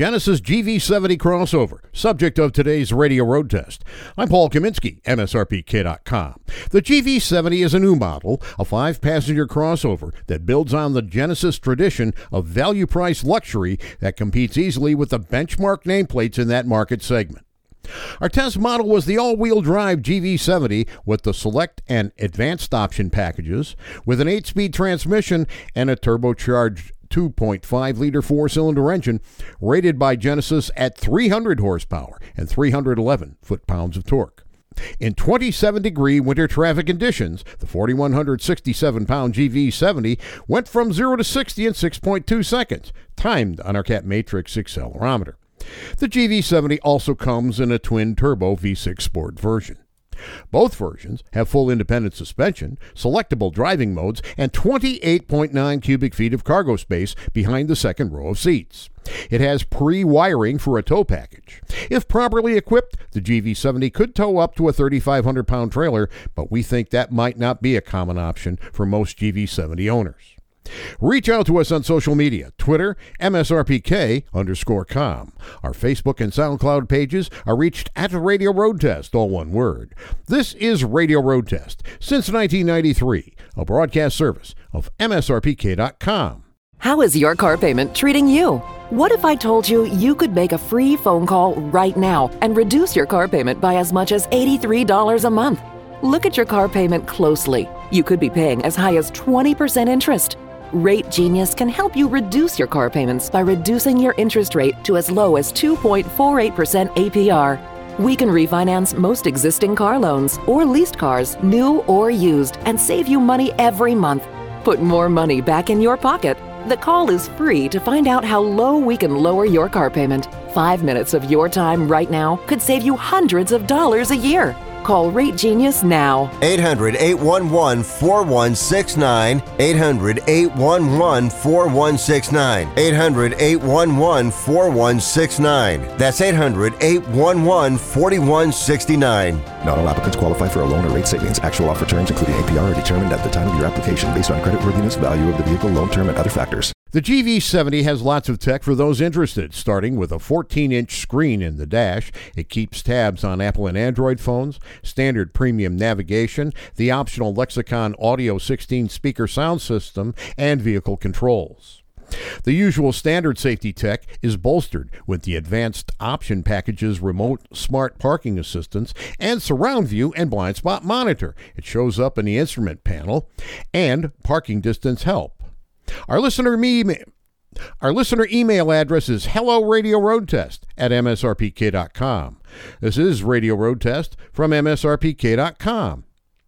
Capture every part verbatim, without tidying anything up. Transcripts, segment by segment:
Genesis G V seventy crossover, subject of today's radio road test. I'm Paul Kaminsky, M S R P K dot com. The G V seventy is a new model, a five-passenger crossover that builds on the Genesis tradition of value-price luxury that competes easily with the benchmark nameplates in that market segment. Our test model was the all-wheel drive G V seventy with the select and advanced option packages, with an eight-speed transmission and a turbocharged two point five liter four-cylinder engine rated by Genesis at three hundred horsepower and three hundred eleven foot-pounds of torque. In twenty-seven degree winter traffic conditions, the four thousand one hundred sixty-seven pound G V seventy went from zero to sixty in six point two seconds, timed on our Cat Matrix accelerometer. The G V seventy also comes in a twin-turbo V six Sport version. Both versions have full independent suspension, selectable driving modes, and twenty-eight point nine cubic feet of cargo space behind the second row of seats. It has pre-wiring for a tow package. If properly equipped, the G V seventy could tow up to a three thousand five hundred pound trailer, but we think that might not be a common option for most G V seventy owners. Reach out to us on social media, Twitter, M S R P K underscore com. Our Facebook and SoundCloud pages are reached at Radio Road Test, all one word. This is Radio Road Test, since nineteen ninety-three, a broadcast service of M S R P K dot com. How is your car payment treating you? What if I told you you could make a free phone call right now and reduce your car payment by as much as eighty-three dollars a month? Look at your car payment closely. You could be paying as high as twenty percent interest. Rate Genius can help you reduce your car payments by reducing your interest rate to as low as two point four eight percent A P R. We can refinance most existing car loans or leased cars, new or used, and save you money every month. Put more money back in your pocket. The call is free to find out how low we can lower your car payment. Five minutes of your time right now could save you hundreds of dollars a year. Call Rate Genius now. eight hundred, eight one one, four one six nine. eight hundred, eight one one, four one six nine. eight hundred, eight one one, four one six nine. That's eight hundred, eight one one, four one six nine. Not all applicants qualify for a loan or rate savings. Actual offer terms, including A P R, are determined at the time of your application based on creditworthiness, value of the vehicle, loan term, and other factors. The G V seventy has lots of tech for those interested, starting with a fourteen inch screen in the dash. It keeps tabs on Apple and Android phones, standard premium navigation, the optional Lexicon Audio sixteen speaker sound system, and vehicle controls. The usual standard safety tech is bolstered with the advanced option package's remote smart parking assistance and surround view and blind spot monitor. It shows up in the instrument panel, and parking distance help. Our listener email, our listener email address is hello radio road test at M S R P K dot com. This is Radio Road Test from M S R P K dot com.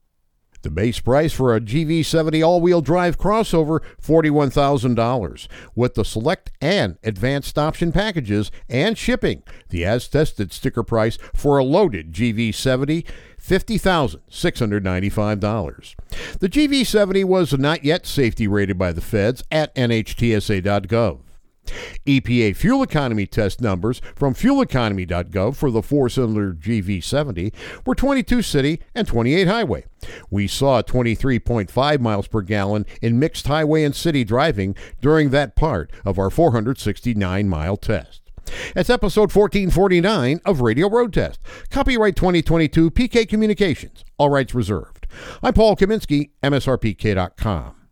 The base price for a G V seventy all-wheel drive crossover, forty-one thousand dollars, with the select and advanced option packages and shipping. The as-tested sticker price for a loaded G V seventy, fifty thousand six hundred ninety-five dollars. The G V seventy was not yet safety rated by the feds at N H T S A dot gov. E P A fuel economy test numbers from fuel economy dot gov for the four-cylinder G V seventy were twenty-two city and twenty-eight highway. We saw twenty-three point five miles per gallon in mixed highway and city driving during that part of our four hundred sixty-nine mile test. That's episode fourteen forty-nine of Radio Road Test. Copyright twenty twenty-two P K Communications. All rights reserved. I'm Paul Kaminsky, M S R P K dot com.